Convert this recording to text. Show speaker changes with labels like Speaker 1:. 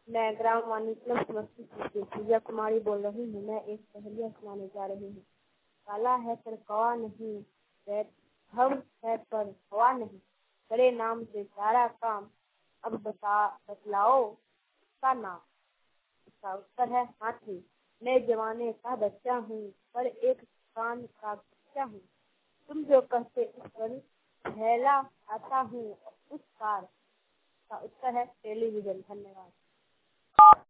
Speaker 1: मैं ग्राम वानिकलम समस्तीपुर से पूजा कुमारी बोल रही हूँ। मैं एक पहेलियाँ सुनाने जा रही हूँ। काला है पर कौवा नहीं, हम है पर हवा नहीं, बड़े नाम से सारा काम, अब बतलाओ उसका नाम। इसका उत्तर है हाथी। मैं जमाने का बच्चा हूँ, पर एक कान का बच्चा हूँ। तुम जो कहते उस पर पहला आता हूँ, उस कार का उत्तर है टेलीविजन। धन्यवाद।